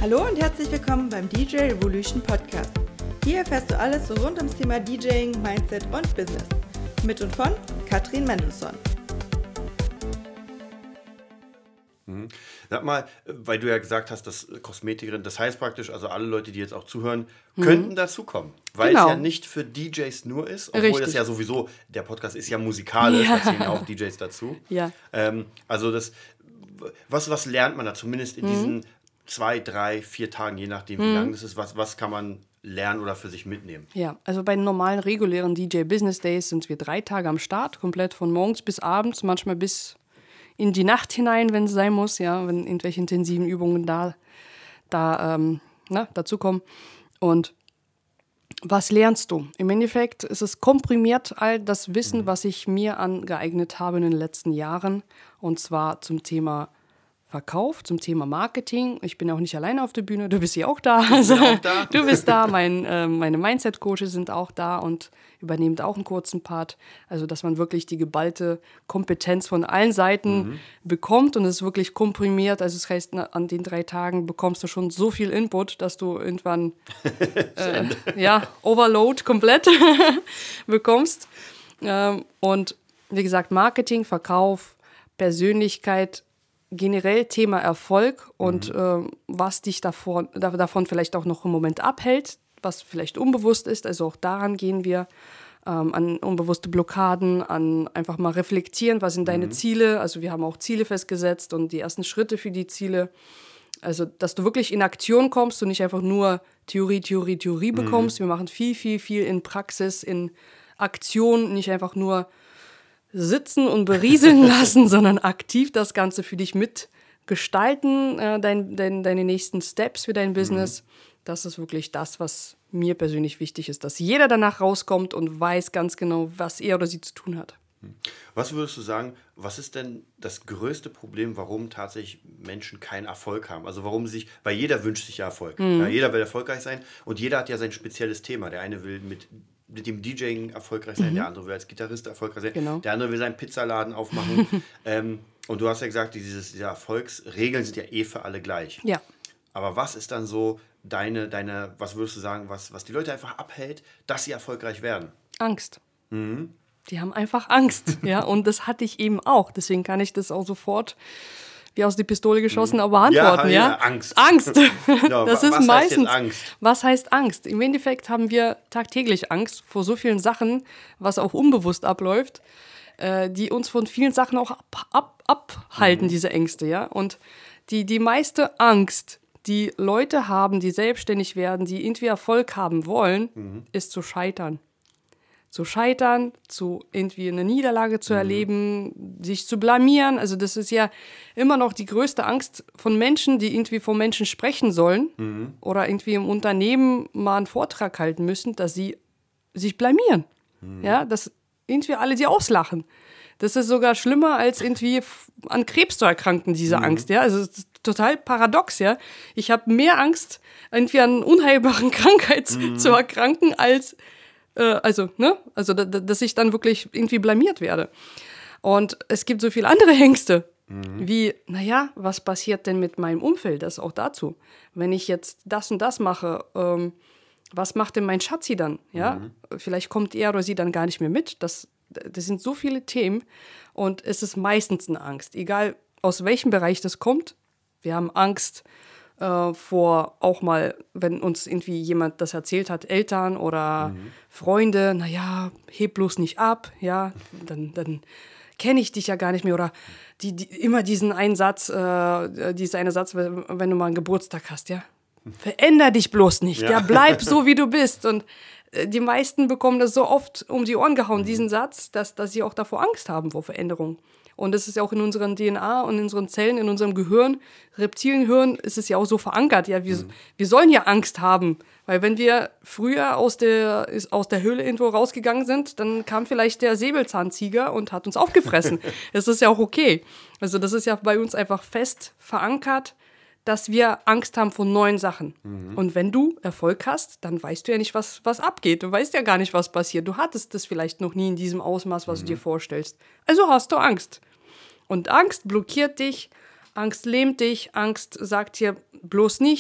Hallo und herzlich willkommen beim DJ Revolution Podcast. Hier erfährst du alles rund ums Thema DJing, Mindset und Business. Mit und von Katrin Mendelssohn. Sag mal, weil du ja gesagt hast, dass Kosmetikerin, das heißt praktisch, also alle Leute, die jetzt auch zuhören, könnten dazukommen. Weil es ja nicht für DJs nur ist, obwohl Richtig. das ja sowieso, der Podcast ist ja musikalisch, da zählen ja auch DJs dazu. Ja. Also was lernt man da zumindest in diesen 2, 3, 4 Tagen, je nachdem wie lang das ist, was kann man lernen oder für sich mitnehmen? Ja, also bei den normalen, regulären DJ Business Days sind wir 3 Tage am Start, komplett von morgens bis abends, manchmal bis in die Nacht hinein, wenn es sein muss, ja, wenn irgendwelche intensiven Übungen dazu kommen. Und was lernst du? Im Endeffekt ist es komprimiert all das Wissen, was ich mir angeeignet habe in den letzten Jahren, und zwar zum Thema Verkauf, zum Thema Marketing. Ich bin auch nicht alleine auf der Bühne, du bist ja auch da. Also, du bist da, meine Mindset-Coaches sind auch da und übernehmen auch einen kurzen Part. Also, dass man wirklich die geballte Kompetenz von allen Seiten bekommt und es ist wirklich komprimiert. Also, das heißt, an den 3 Tagen bekommst du schon so viel Input, dass du irgendwann Overload komplett bekommst. Und wie gesagt, Marketing, Verkauf, Persönlichkeit, generell Thema Erfolg und was dich davon vielleicht auch noch im Moment abhält, was vielleicht unbewusst ist. Also auch daran gehen wir, an unbewusste Blockaden, an einfach mal reflektieren, was sind deine Ziele. Also wir haben auch Ziele festgesetzt und die ersten Schritte für die Ziele. Also dass du wirklich in Aktion kommst und nicht einfach nur Theorie bekommst. Wir machen viel, viel, viel in Praxis, in Aktion, nicht einfach nur sitzen und berieseln lassen, sondern aktiv das Ganze für dich mitgestalten, deine nächsten Steps für dein Business. Das ist wirklich das, was mir persönlich wichtig ist, dass jeder danach rauskommt und weiß ganz genau, was er oder sie zu tun hat. Was würdest du sagen, was ist denn das größte Problem, warum tatsächlich Menschen keinen Erfolg haben? Also weil jeder wünscht sich ja Erfolg. Ja, jeder will erfolgreich sein und jeder hat ja sein spezielles Thema. Der eine will mit dem DJing erfolgreich sein, der andere will als Gitarrist erfolgreich sein, genau. Der andere will seinen Pizzaladen aufmachen. Und du hast ja gesagt, diese Erfolgsregeln sind ja für alle gleich. Ja. Aber was ist dann so was würdest du sagen, was die Leute einfach abhält, dass sie erfolgreich werden? Angst. Die haben einfach Angst, ja, und das hatte ich eben auch. Deswegen kann ich das auch sofort wie aus der Pistole geschossen, aber beantworten, ja? Angst. No, das ist was meistens. Heißt Angst? Was heißt Angst? Im Endeffekt haben wir tagtäglich Angst vor so vielen Sachen, was auch unbewusst abläuft, die uns von vielen Sachen auch abhalten, diese Ängste, ja. Und die meiste Angst, die Leute haben, die selbstständig werden, die irgendwie Erfolg haben wollen, ist zu scheitern. Zu scheitern, irgendwie eine Niederlage zu erleben, sich zu blamieren. Also das ist ja immer noch die größte Angst von Menschen, die irgendwie vor Menschen sprechen sollen oder irgendwie im Unternehmen mal einen Vortrag halten müssen, dass sie sich blamieren. Ja, dass irgendwie alle sie auslachen. Das ist sogar schlimmer, als irgendwie an Krebs zu erkranken, diese Angst. Ja? Also es ist total paradox. Ja? Ich habe mehr Angst, irgendwie an unheilbaren Krankheit zu erkranken, als dass ich dann wirklich irgendwie blamiert werde. Und es gibt so viele andere Ängste, wie, was passiert denn mit meinem Umfeld? Das auch dazu. Wenn ich jetzt das und das mache, was macht denn mein Schatzi dann? Ja? Vielleicht kommt er oder sie dann gar nicht mehr mit. Das sind so viele Themen und es ist meistens eine Angst. Egal aus welchem Bereich das kommt, wir haben Angst vor auch mal, wenn uns irgendwie jemand das erzählt hat, Eltern oder Freunde, heb bloß nicht ab, ja, dann kenne ich dich ja gar nicht mehr. Oder immer diesen einen Satz, dieser eine Satz, wenn du mal einen Geburtstag hast, ja, veränder dich bloß nicht, ja, bleib so, wie du bist. Und die meisten bekommen das so oft um die Ohren gehauen, diesen Satz, dass sie auch davor Angst haben vor Veränderung. Und das ist ja auch in unseren DNA und in unseren Zellen, in unserem Gehirn, Reptilienhirn, ist es ja auch so verankert. Ja, wir sollen ja Angst haben, weil wenn wir früher aus der Höhle irgendwo rausgegangen sind, dann kam vielleicht der Säbelzahntiger und hat uns aufgefressen. Das ist ja auch okay. Also das ist ja bei uns einfach fest verankert, dass wir Angst haben vor neuen Sachen. Und wenn du Erfolg hast, dann weißt du ja nicht, was abgeht. Du weißt ja gar nicht, was passiert. Du hattest das vielleicht noch nie in diesem Ausmaß, was du dir vorstellst. Also hast du Angst. Und Angst blockiert dich, Angst lähmt dich, Angst sagt dir bloß nicht,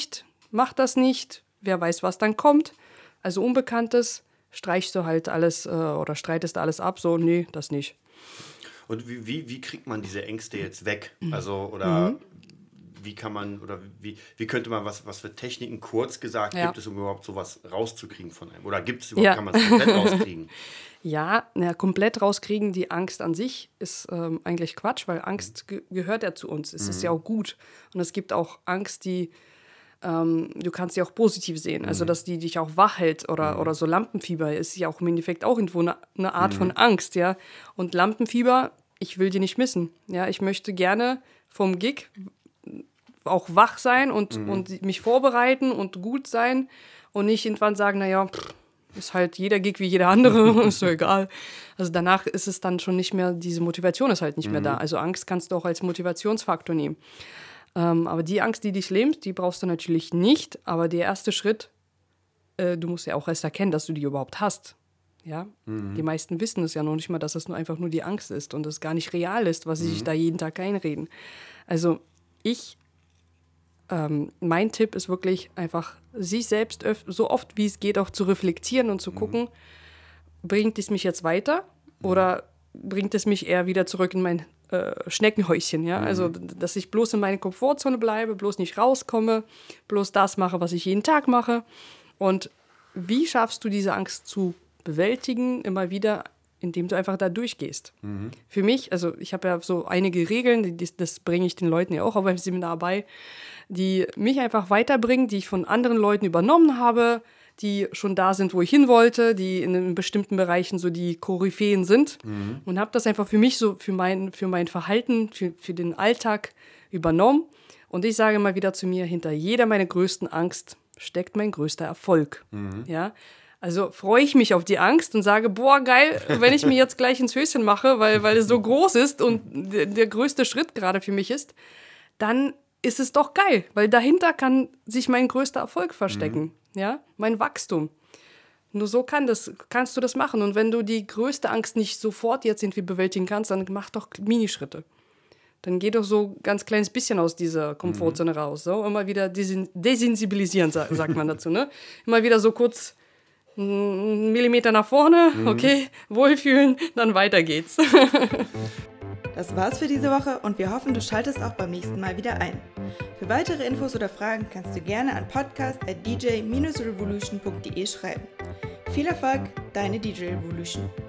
mach das nicht, wer weiß, was dann kommt. Also Unbekanntes streichst du halt alles oder streitest alles ab, so, nee, das nicht. Und wie kriegt man diese Ängste jetzt weg? Also, oder wie kann man, oder wie könnte man, was für Techniken, kurz gesagt, gibt es, um überhaupt sowas rauszukriegen von einem? Oder gibt es überhaupt, kann man es komplett rauskriegen? Ja, komplett rauskriegen, die Angst an sich ist eigentlich Quatsch, weil Angst gehört ja zu uns. Es ist ja auch gut. Und es gibt auch Angst, die du kannst sie auch positiv sehen. Also, dass die dich auch wach hält oder so Lampenfieber ist ja auch im Endeffekt auch irgendwo eine Art von Angst, ja. Und Lampenfieber, ich will die nicht missen. Ja, ich möchte gerne vom Gig auch wach sein und mich vorbereiten und gut sein und nicht irgendwann sagen, naja, ist halt jeder Gig wie jeder andere, ist so egal. Also danach ist es dann schon nicht mehr, diese Motivation ist halt nicht mehr da. Also Angst kannst du auch als Motivationsfaktor nehmen. Aber die Angst, die dich lähmt, die brauchst du natürlich nicht. Aber der erste Schritt, du musst ja auch erst erkennen, dass du die überhaupt hast. Ja? Die meisten wissen es ja noch nicht mal, dass es nur einfach nur die Angst ist und es gar nicht real ist, was sie sich da jeden Tag einreden. Also mein Tipp ist wirklich einfach, sich selbst so oft wie es geht auch zu reflektieren und zu gucken, bringt es mich jetzt weiter oder bringt es mich eher wieder zurück in mein Schneckenhäuschen, ja, also dass ich bloß in meine Komfortzone bleibe, bloß nicht rauskomme, bloß das mache, was ich jeden Tag mache. Und wie schaffst du diese Angst zu bewältigen, immer wieder, indem du einfach da durchgehst? Für mich, also ich habe ja so einige Regeln, das bringe ich den Leuten ja auch beim Seminar bei, die mich einfach weiterbringen, die ich von anderen Leuten übernommen habe, die schon da sind, wo ich hin wollte, die in bestimmten Bereichen so die Koryphäen sind und habe das einfach für mich so, für mein Verhalten, für den Alltag übernommen. Und ich sage mal wieder zu mir, hinter jeder meiner größten Angst steckt mein größter Erfolg. Ja? Also freue ich mich auf die Angst und sage, boah, geil, wenn ich mir jetzt gleich ins Höschen mache, weil es so groß ist und der größte Schritt gerade für mich ist, dann ist es doch geil, weil dahinter kann sich mein größter Erfolg verstecken. Ja, mein Wachstum. Nur so kannst du das machen. Und wenn du die größte Angst nicht sofort jetzt irgendwie bewältigen kannst, dann mach doch Minischritte. Dann geh doch so ein ganz kleines bisschen aus dieser Komfortzone raus. So, immer wieder desensibilisieren, sagt man dazu. Ne? Immer wieder so kurz einen Millimeter nach vorne, okay, wohlfühlen, dann weiter geht's. Das war's für diese Woche und wir hoffen, du schaltest auch beim nächsten Mal wieder ein. Für weitere Infos oder Fragen kannst du gerne an podcast@dj-revolution.de schreiben. Viel Erfolg, deine DJ Revolution.